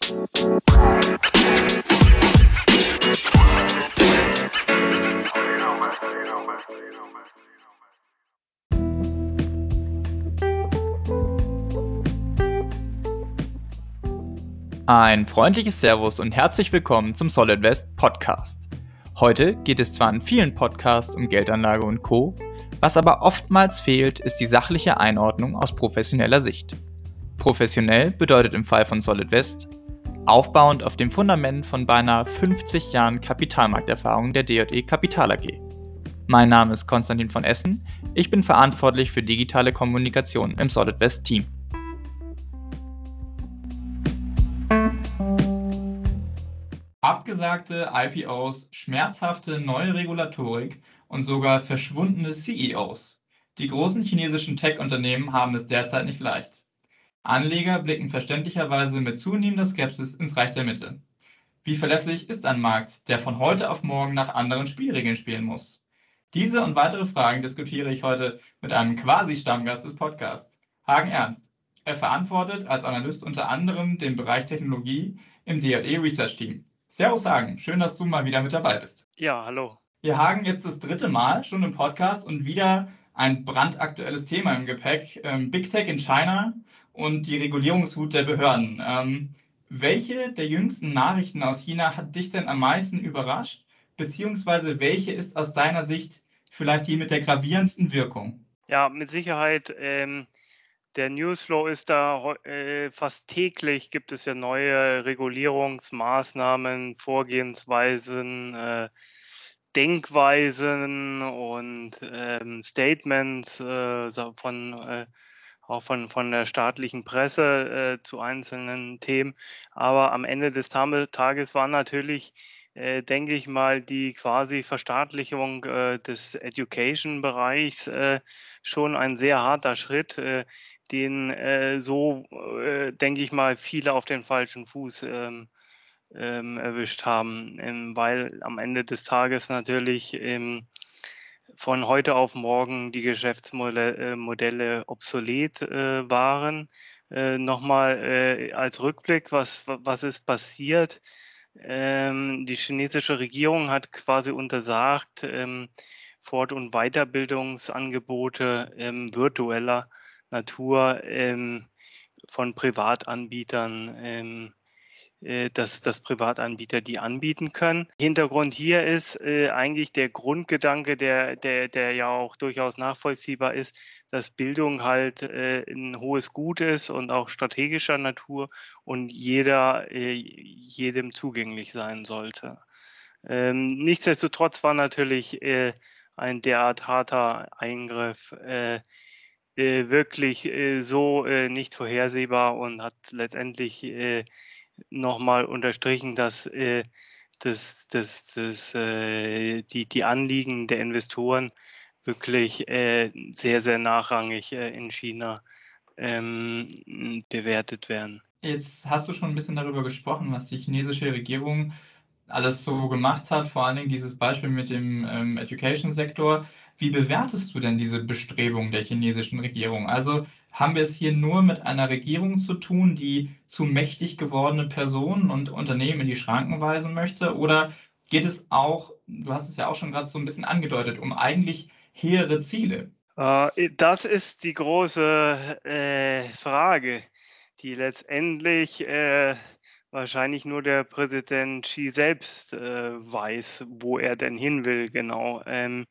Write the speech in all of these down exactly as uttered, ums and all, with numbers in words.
Ein freundliches Servus und herzlich willkommen zum SolidVest Podcast. Heute geht es zwar in vielen Podcasts um Geldanlage und Co., was aber oftmals fehlt, ist die sachliche Einordnung aus professioneller Sicht. Professionell bedeutet im Fall von SolidVest aufbauend auf dem Fundament von beinahe fünfzig Jahren Kapitalmarkterfahrung der D J E Kapital A G. Mein Name ist Konstantin von Essen, ich bin verantwortlich für digitale Kommunikation im SolidVest-Team. Abgesagte I P Os, schmerzhafte neue Regulatorik und sogar verschwundene C E Os. Die großen chinesischen Tech-Unternehmen haben es derzeit nicht leicht. Anleger blicken verständlicherweise mit zunehmender Skepsis ins Reich der Mitte. Wie verlässlich ist ein Markt, der von heute auf morgen nach anderen Spielregeln spielen muss? Diese und weitere Fragen diskutiere ich heute mit einem Quasi-Stammgast des Podcasts, Hagen Ernst. Er verantwortet als Analyst unter anderem den Bereich Technologie im D J E Research Team. Servus Hagen, schön, dass du mal wieder mit dabei bist. Ja, hallo. Wir Hagen jetzt das dritte Mal schon im Podcast und wieder ein brandaktuelles Thema im Gepäck, ähm, Big Tech in China und die Regulierungswut der Behörden. Ähm, welche der jüngsten Nachrichten aus China hat dich denn am meisten überrascht, beziehungsweise welche ist aus deiner Sicht vielleicht die mit der gravierendsten Wirkung? Ja, mit Sicherheit, ähm, der Newsflow ist da heu äh, fast täglich gibt es ja neue Regulierungsmaßnahmen, Vorgehensweisen, äh, Denkweisen und, ähm, Statements, äh, sa von, äh auch von von der staatlichen Presse, äh, zu einzelnen Themen. Aber am Ende des Tame Tages war natürlich, äh, denke ich mal, die quasi Verstaatlichung, äh, des Education-Bereichs, äh, schon ein sehr harter Schritt, äh, den, äh, so, äh, denke ich mal, viele auf den falschen Fuß, ähm, ähm, erwischt haben, ähm, weil am Ende des Tages natürlich, ähm, von heute auf morgen die Geschäftsmodelle äh, Modelle obsolet, äh, waren. Äh, noch mal, äh, als Rückblick, was wa was ist passiert? Ähm, die chinesische Regierung hat quasi untersagt, ähm, Fort und Weiterbildungsangebote, ähm, virtueller Natur, ähm, von Privatanbietern, ähm, äh, dass dass Privatanbieter die anbieten können. Hintergrund hier ist, äh, eigentlich der Grundgedanke, der der der ja auch durchaus nachvollziehbar ist, dass Bildung halt, äh, 'n hohes Gut ist und auch strategischer Natur und jeder äh, jedem zugänglich sein sollte. Ähm, nichtsdestotrotz war natürlich, äh, ein derart harter Eingriff, äh, äh, wirklich, äh, so, äh, nicht vorhersehbar und hat letztendlich, äh, noch mal unterstrichen, dass, äh, dass dass dass, äh, die die Anliegen der Investoren wirklich, äh, sehr, sehr nachrangig, äh, in China, ähm, bewertet werden. Jetzt hast du schon ein bisschen darüber gesprochen, was die chinesische Regierung alles so gemacht hat, vor allen Dingen dieses Beispiel mit dem, ähm, Education-Sektor. Wie bewertest du denn diese Bestrebungen der chinesischen Regierung? Also, haben wir es hier nur mit einer Regierung zu tun, die zu mächtig gewordene Personen und Unternehmen in die Schranken weisen möchte? Oder geht es auch, du hast es ja auch schon gerade so ein bisschen angedeutet, um eigentlich hehre Ziele? Äh, das ist die große, äh, Frage, die letztendlich, äh, wahrscheinlich nur der Präsident Xi selbst, äh, weiß, wo er denn hin will genau. Ähm,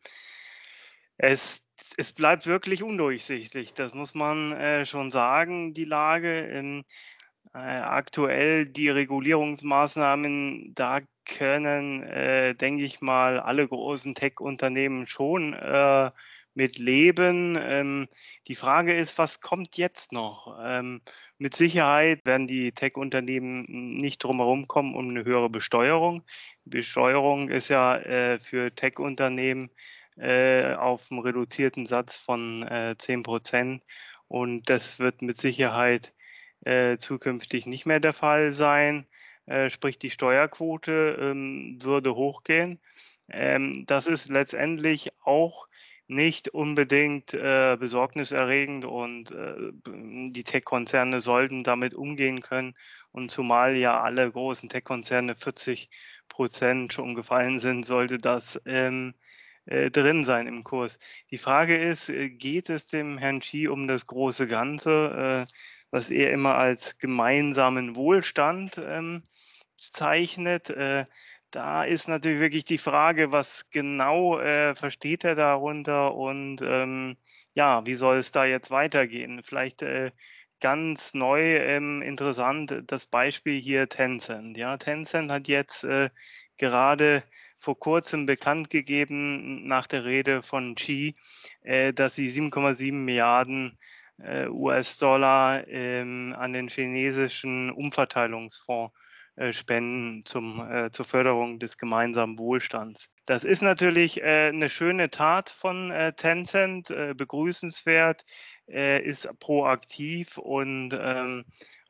es es bleibt wirklich undurchsichtig, das muss man, äh, schon sagen, die Lage. Ähm, äh, aktuell die Regulierungsmaßnahmen, da können, äh, denke ich mal, alle großen Tech-Unternehmen schon, äh, mit leben. Ähm, die Frage ist, was kommt jetzt noch? Ähm, mit Sicherheit werden die Tech-Unternehmen nicht drum herum kommen um eine höhere Besteuerung. Besteuerung ist ja, äh, für Tech-Unternehmen, äh, auf 'm reduzierten Satz von, äh, zehn und das wird mit Sicherheit äh, zukünftig nicht mehr der Fall sein. Äh, sprich, die Steuerquote, ähm, würde hochgehen. Ähm, das ist letztendlich auch nicht unbedingt äh, besorgniserregend und äh, die Tech-Konzerne sollten damit umgehen können. Und zumal ja alle großen Tech-Konzerne vierzig Prozent schon gefallen sind, sollte das ähm, äh, drin sein im Kurs. Die Frage ist, äh, geht es dem Herrn Xi um das große Ganze, äh, was er immer als gemeinsamen Wohlstand ähm, zeichnet? Äh, da ist natürlich wirklich die Frage, was genau äh, versteht er darunter und ähm, ja, wie soll es da jetzt weitergehen? Vielleicht äh, ganz neu ähm, interessant das Beispiel hier Tencent. Ja, Tencent hat jetzt äh, gerade vor kurzem bekannt gegeben, nach der Rede von Xi, äh, dass sie sieben Komma sieben Milliarden äh, U S-Dollar ähm, an den chinesischen Umverteilungsfonds äh, spenden zum, äh, zur Förderung des gemeinsamen Wohlstands. Das ist natürlich äh, eine schöne Tat von äh, Tencent, äh, begrüßenswert, äh, ist proaktiv und ähm,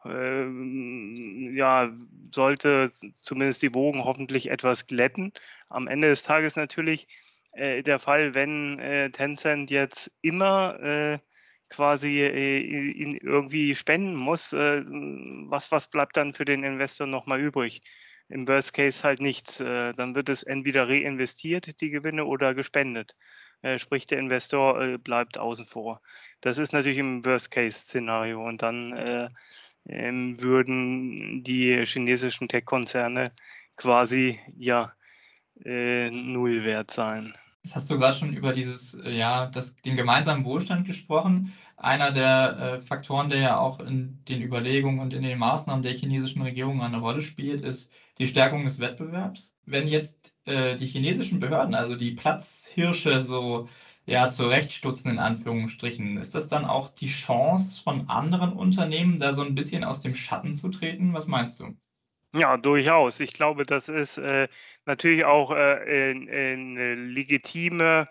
ähm, ja, sollte zumindest die Wogen hoffentlich etwas glätten. Am Ende des Tages natürlich äh, der Fall, wenn äh, Tencent jetzt immer äh, quasi äh, ihn irgendwie spenden muss, äh, was, was bleibt dann für den Investor nochmal übrig? Im Worst Case halt nichts. Äh, dann wird es entweder reinvestiert, die Gewinne, oder gespendet. Äh, sprich, der Investor äh, bleibt außen vor. Das ist natürlich im Worst Case-Szenario. Und dann äh, ähm, würden die chinesischen Tech-Konzerne quasi ja äh, null wert sein. Jetzt hast du gerade schon über dieses, äh, ja, das, den gemeinsamen Wohlstand gesprochen. Einer der äh, Faktoren, der ja auch in den Überlegungen und in den Maßnahmen der chinesischen Regierung eine Rolle spielt, ist die Stärkung des Wettbewerbs. Wenn jetzt äh, die chinesischen Behörden, also die Platzhirsche, so ja, zurechtstutzen in Anführungsstrichen, ist das dann auch die Chance von anderen Unternehmen, da so ein bisschen aus dem Schatten zu treten? Was meinst du? Ja, durchaus. Ich glaube, das ist äh, natürlich auch äh, in, in 'ne legitime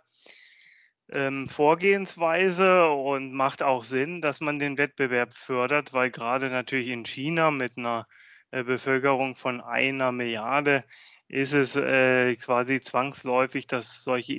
ähm, Vorgehensweise und macht auch Sinn, dass man den Wettbewerb fördert, weil gerade natürlich in China mit einer äh, Bevölkerung von einer Milliarde ist es äh, quasi zwangsläufig, dass solche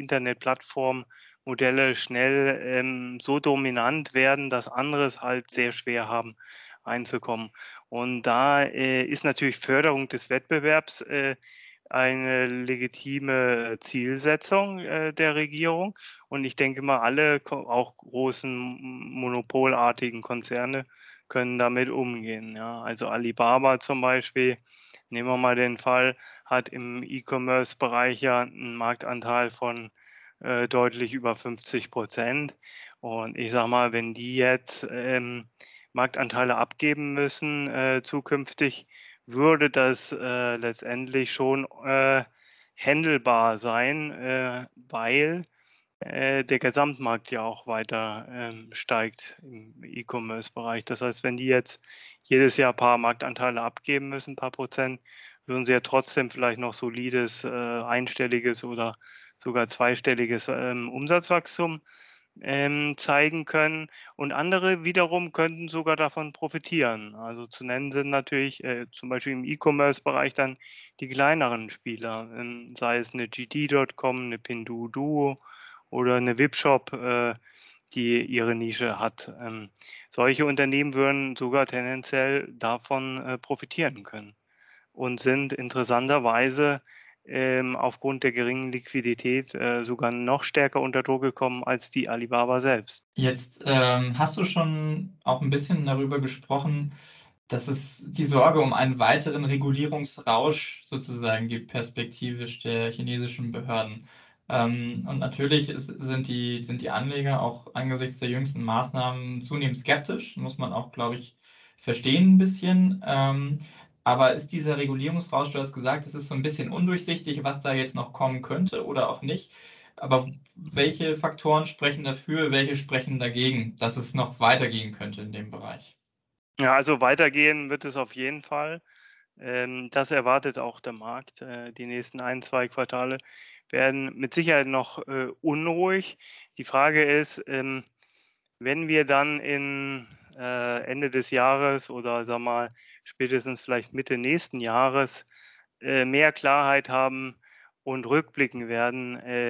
Internetplattformmodelle schnell ähm, so dominant werden, dass andere es halt sehr schwer haben, einzukommen. Und da äh, ist natürlich Förderung des Wettbewerbs äh, eine legitime Zielsetzung äh, der Regierung. Und ich denke mal, alle, ko auch großen m monopolartigen Konzerne können damit umgehen, ja. Also Alibaba zum Beispiel, nehmen wir mal den Fall, hat im E-Commerce-Bereich ja einen Marktanteil von äh, deutlich über fünfzig Prozent. Und ich sage mal, wenn die jetzt ähm, Marktanteile abgeben müssen äh, zukünftig, würde das äh, letztendlich schon äh, händelbar sein, äh, weil äh, der Gesamtmarkt ja auch weiter ähm, steigt im E-Commerce-Bereich. Das heißt, wenn die jetzt jedes Jahr ein paar Marktanteile abgeben müssen, ein paar Prozent, würden sie ja trotzdem vielleicht noch solides äh, einstelliges oder sogar zweistelliges ähm, Umsatzwachstum ähm, zeigen können. Und andere wiederum könnten sogar davon profitieren. Also zu nennen sind natürlich äh, zum Beispiel im E-Commerce-Bereich dann die kleineren Spieler, ähm, sei es eine G D Punkt com, eine Pinduoduo oder eine Webshop, äh, die ihre Nische hat. Ähm, solche Unternehmen würden sogar tendenziell davon äh, profitieren können und sind interessanterweise ähm, aufgrund der geringen Liquidität äh, sogar noch stärker unter Druck gekommen als die Alibaba selbst. Jetzt ähm, hast du schon auch ein bisschen darüber gesprochen, dass es die Sorge um einen weiteren Regulierungsrausch sozusagen gibt, perspektivisch der chinesischen Behörden. Ähm, und natürlich ist, sind die, sind die Anleger auch angesichts der jüngsten Maßnahmen zunehmend skeptisch, muss man auch, glaube ich, verstehen ein bisschen. Ähm, aber ist dieser Regulierungsrausch, du hast gesagt, es ist so ein bisschen undurchsichtig, was da jetzt noch kommen könnte oder auch nicht. Aber welche Faktoren sprechen dafür, welche sprechen dagegen, dass es noch weitergehen könnte in dem Bereich? Ja, also weitergehen wird es auf jeden Fall. Ähm, das erwartet auch der Markt. Äh, die nächsten ein, zwei Quartale werden mit Sicherheit noch äh, unruhig. Die Frage ist, ähm, wenn wir dann in äh, Ende des Jahres oder sag mal spätestens vielleicht Mitte nächsten Jahres äh, mehr Klarheit haben und rückblicken werden, äh,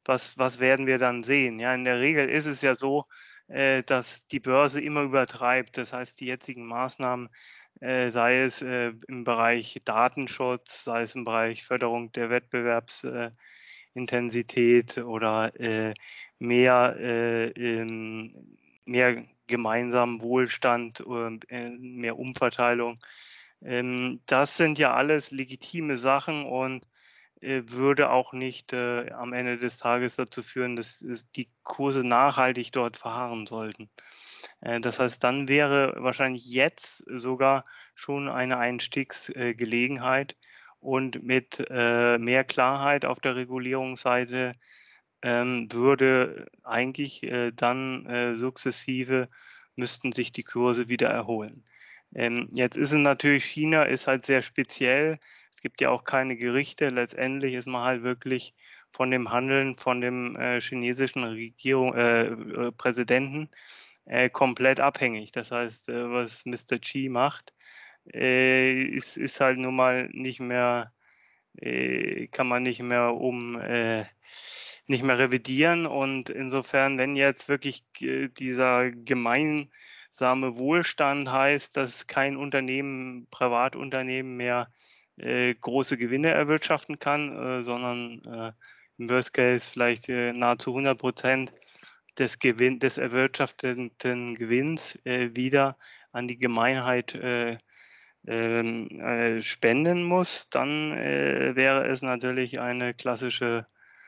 was, was werden wir dann sehen? Ja, in der Regel ist es ja so, äh, dass die Börse immer übertreibt. Das heißt, die jetzigen Maßnahmen, äh, sei es äh, im Bereich Datenschutz, sei es im Bereich Förderung der Wettbewerbsintensität äh, Intensität oder äh, mehr, äh, ähm, mehr gemeinsamen Wohlstand, und, äh, mehr Umverteilung. Ähm, das sind ja alles legitime Sachen und äh, würde auch nicht äh, am Ende des Tages dazu führen, dass es die Kurse nachhaltig dort verharren sollten. Äh, das heißt, dann wäre wahrscheinlich jetzt sogar schon eine Einstiegsgelegenheit äh, Gelegenheit und mit äh, mehr Klarheit auf der Regulierungsseite ähm, würde eigentlich äh, dann äh, sukzessive müssten sich die Kurse wieder erholen. Ähm, jetzt ist es natürlich, China ist halt sehr speziell. Es gibt ja auch keine Gerichte. Letztendlich ist man halt wirklich von dem Handeln von dem äh, chinesischen Regierung, äh, äh, Präsidenten äh, komplett abhängig. Das heißt, äh, was Mister Xi macht, äh, ist, ist halt nun mal nicht mehr, äh, kann man nicht mehr um äh, nicht mehr revidieren. Und insofern, wenn jetzt wirklich äh, dieser gemeinsame Wohlstand heißt, dass kein Unternehmen, Privatunternehmen mehr äh, große Gewinne erwirtschaften kann, äh, sondern äh, im Worst Case vielleicht äh, nahezu hundert Prozent des, Gewinn, des erwirtschafteten Gewinns äh, wieder an die Gemeinheit äh, ähm, äh, spenden muss, dann äh, wäre es natürlich eine klassische,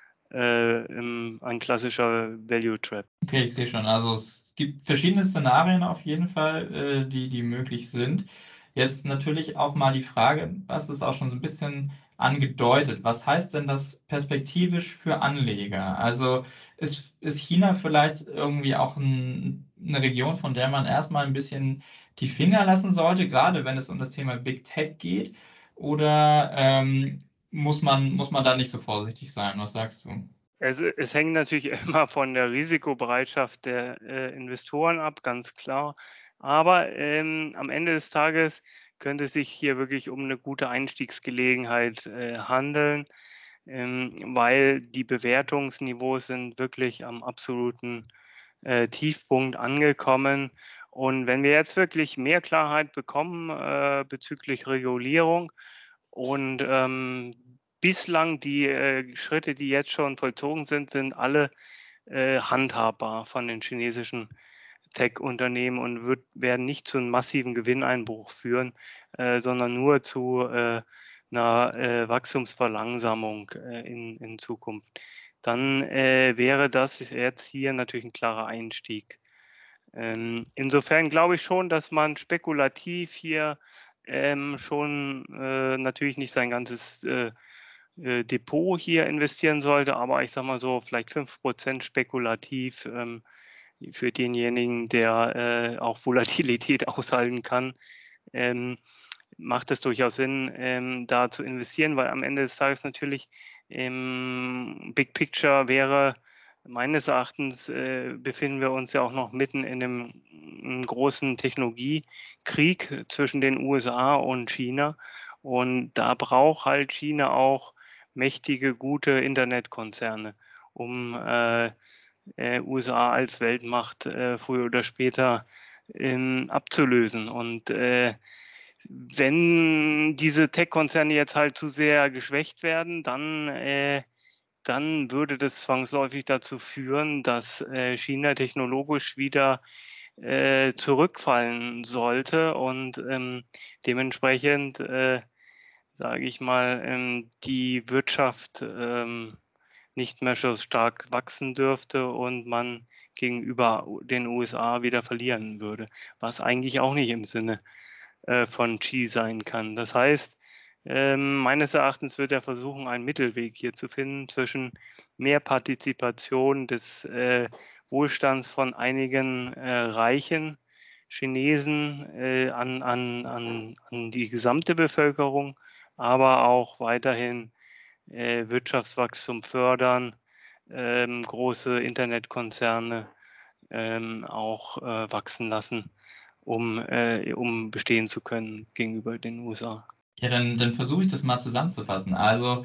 äh, im, ein klassischer Value Trap. Okay, ich sehe schon. Also es gibt verschiedene Szenarien auf jeden Fall, äh, die, die möglich sind. Jetzt natürlich auch mal die Frage, was ist auch schon so ein bisschen angedeutet, was heißt denn das perspektivisch für Anleger? Also ist, ist China vielleicht irgendwie auch ein, eine Region, von der man erstmal ein bisschen die Finger lassen sollte, gerade wenn es um das Thema Big Tech geht? Oder ähm, muss man, muss man da nicht so vorsichtig sein? Was sagst du? Es, es hängt natürlich immer von der Risikobereitschaft der äh, Investoren ab, ganz klar. Aber ähm, am Ende des Tages könnte es sich hier wirklich um eine gute Einstiegsgelegenheit äh, handeln, ähm, weil die Bewertungsniveaus sind wirklich am absoluten äh, Tiefpunkt angekommen. Und wenn wir jetzt wirklich mehr Klarheit bekommen äh, bezüglich Regulierung und ähm, bislang die äh, Schritte, die jetzt schon vollzogen sind, sind alle äh, handhabbar von den chinesischen Tech-Unternehmen und wird, werden nicht zu einem massiven Gewinneinbruch führen, äh, sondern nur zu äh, einer äh, Wachstumsverlangsamung äh, in, in Zukunft. Dann äh, wäre das jetzt hier natürlich ein klarer Einstieg. Ähm, insofern glaube ich schon, dass man spekulativ hier ähm, schon äh, natürlich nicht sein ganzes äh, äh, Depot hier investieren sollte, aber ich sage mal so, vielleicht fünf Prozent spekulativ ähm, für denjenigen, der äh, auch Volatilität aushalten kann, ähm, macht es durchaus Sinn, ähm, da zu investieren, weil am Ende des Tages natürlich im Big Picture wäre meines Erachtens äh, befinden wir uns ja auch noch mitten in einem, einem großen Technologiekrieg zwischen den U S A und China. Und da braucht halt China auch mächtige, gute Internetkonzerne, um äh, äh, U S A als Weltmacht äh, früher oder später ähm, abzulösen. Und äh, wenn diese Tech-Konzerne jetzt halt zu sehr geschwächt werden, dann, äh, dann würde das zwangsläufig dazu führen, dass äh, China technologisch wieder äh, zurückfallen sollte und ähm, dementsprechend, äh, sage ich mal, ähm, die Wirtschaft ähm, nicht mehr so stark wachsen dürfte und man gegenüber den U S A wieder verlieren würde, was eigentlich auch nicht im Sinne äh, von Xi sein kann. Das heißt, ähm, meines Erachtens wird er versuchen, einen Mittelweg hier zu finden zwischen mehr Partizipation des äh, Wohlstands von einigen äh, reichen Chinesen äh, an, an, an, an die gesamte Bevölkerung, aber auch weiterhin äh, Wirtschaftswachstum fördern, ähm, große Internetkonzerne ähm, auch äh, wachsen lassen, um, äh, um bestehen zu können gegenüber den U S A. Ja, dann, dann versuche ich das mal zusammenzufassen. Also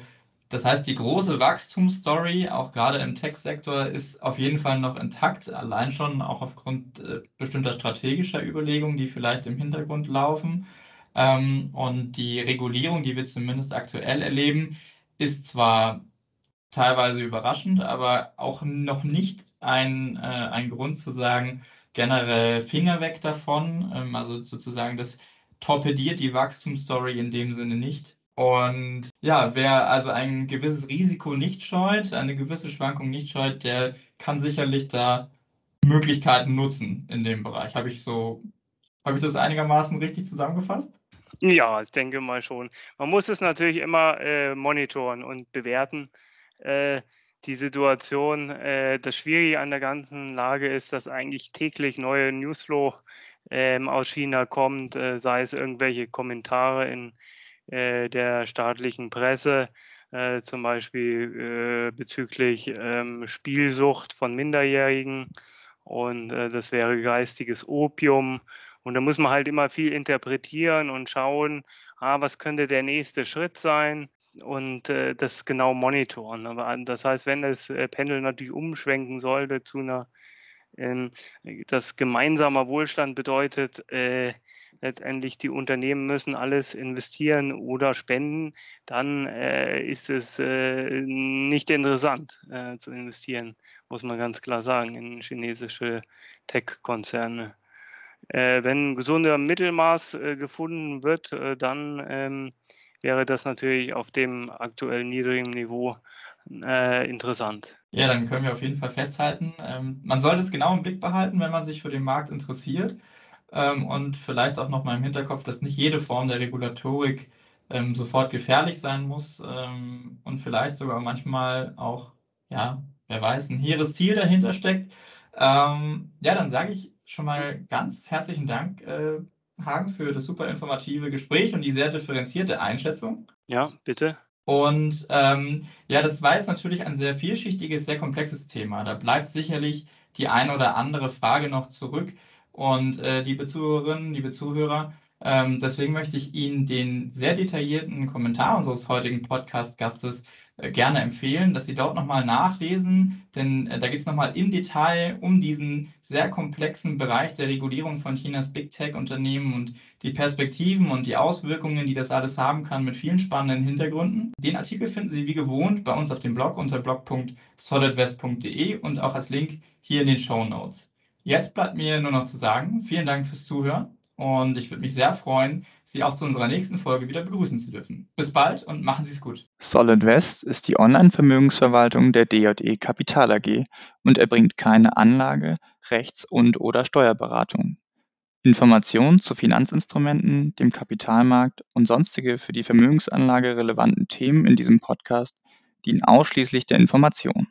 Das heißt, die große Wachstumsstory, auch gerade im Tech-Sektor, ist auf jeden Fall noch intakt, allein schon auch aufgrund äh, bestimmter strategischer Überlegungen, die vielleicht im Hintergrund laufen. Ähm, und die Regulierung, die wir zumindest aktuell erleben, ist zwar teilweise überraschend, aber auch noch nicht ein, äh, ein Grund zu sagen, generell Finger weg davon. Ähm, also sozusagen, das torpediert die Wachstumsstory in dem Sinne nicht. Und ja, wer also ein gewisses Risiko nicht scheut, eine gewisse Schwankung nicht scheut, der kann sicherlich da Möglichkeiten nutzen in dem Bereich. Habe ich so, habe ich das einigermaßen richtig zusammengefasst? Ja, ich denke mal schon. Man muss es natürlich immer äh, monitoren und bewerten. Äh, die Situation, äh, das Schwierige an der ganzen Lage ist, dass eigentlich täglich neue Newsflow ähm, aus China kommt, äh, sei es irgendwelche Kommentare in äh, der staatlichen Presse, äh, zum Beispiel äh, bezüglich ähm, Spielsucht von Minderjährigen. Und äh, das wäre geistiges Opium. Und da muss man halt immer viel interpretieren und schauen, ah, was könnte der nächste Schritt sein und äh, das genau monitoren. Aber an- das heißt, wenn das äh, Pendel natürlich umschwenken sollte zu einer, ähm, dass gemeinsamer Wohlstand bedeutet, äh, letztendlich die Unternehmen müssen alles investieren oder spenden, dann äh, ist es äh, nicht interessant äh, zu investieren, muss man ganz klar sagen, in chinesische Tech-Konzerne. Äh, wenn 'n gesunder Mittelmaß, äh, gefunden wird, äh, dann, ähm, wäre das natürlich auf dem aktuell niedrigen Niveau, äh, interessant. Ja, dann können wir auf jeden Fall festhalten, ähm, man sollte es genau im Blick behalten, wenn man sich für den Markt interessiert, ähm, und vielleicht auch noch mal im Hinterkopf, dass nicht jede Form der Regulatorik, ähm, sofort gefährlich sein muss, ähm, und vielleicht sogar manchmal auch, ja, wer weiß, ein hehres Ziel dahinter steckt. Ähm, ja, dann sage ich schon mal ganz herzlichen Dank, äh, Hagen, für das super informative Gespräch und die sehr differenzierte Einschätzung. Ja, bitte? Und ähm, ja, das war jetzt natürlich ein sehr vielschichtiges, sehr komplexes Thema. Da bleibt sicherlich die eine oder andere Frage noch zurück. Und äh, liebe Zuhörerinnen, liebe Zuhörer, ähm, deswegen möchte ich Ihnen den sehr detaillierten Kommentar unseres heutigen Podcast-Gastes äh, gerne empfehlen, dass Sie dort nochmal nachlesen, denn äh, da geht es nochmal im Detail um diesen sehr komplexen Bereich der Regulierung von Chinas Big Tech-Unternehmen und die Perspektiven und die Auswirkungen, die das alles haben kann, mit vielen spannenden Hintergründen. Den Artikel finden Sie wie gewohnt bei uns auf dem Blog unter blog punkt solidwest punkt de und auch als Link hier in den Show Notes. Jetzt bleibt mir nur noch zu sagen, vielen Dank fürs Zuhören und ich würde mich sehr freuen, Sie auch zu unserer nächsten Folge wieder begrüßen zu dürfen. Bis bald und machen Sie es gut. Solid West ist die Online-Vermögensverwaltung der D J E Kapital A G und erbringt keine Anlage-, Rechts- und/oder Steuerberatung. Informationen zu Finanzinstrumenten, dem Kapitalmarkt und sonstige für die Vermögensanlage relevanten Themen in diesem Podcast dienen ausschließlich der Information.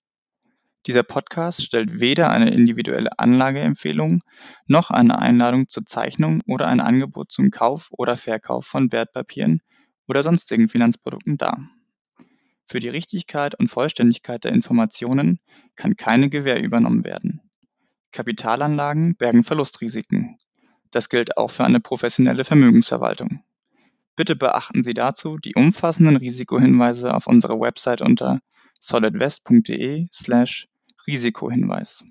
Dieser Podcast stellt weder eine individuelle Anlageempfehlung noch eine Einladung zur Zeichnung oder ein Angebot zum Kauf oder Verkauf von Wertpapieren oder sonstigen Finanzprodukten dar. Für die Richtigkeit und Vollständigkeit der Informationen kann keine Gewähr übernommen werden. Kapitalanlagen bergen Verlustrisiken. Das gilt auch für eine professionelle Vermögensverwaltung. Bitte beachten Sie dazu die umfassenden Risikohinweise auf unserer Website unter solidwest punkt de slash Risikohinweis.